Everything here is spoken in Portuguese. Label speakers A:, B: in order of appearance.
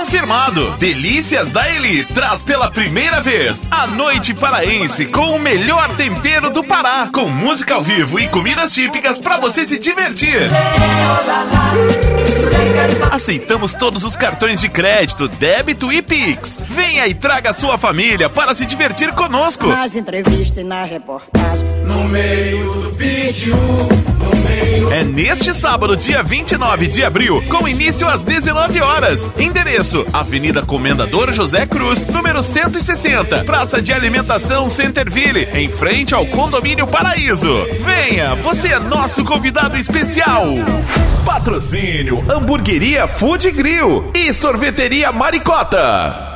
A: confirmado. Delícias da Eli traz pela primeira vez a noite paraense com o melhor tempero do Pará, com música ao vivo e comidas típicas para você se divertir. Aceitamos todos os cartões de crédito, débito e Pix. Venha e traga a sua família para se divertir conosco.
B: Nas entrevistas e na reportagem,
C: no meio do 21, no meio...
A: É neste sábado, dia 29 de abril, com início às 19 horas. Endereço: Avenida Comendador José Cruz, número 160, Praça de Alimentação Centerville, em frente ao Condomínio Paraíso. Venha, você é nosso convidado especial. Patrocínio: Hamburgueria Food Grill e Sorveteria Maricota.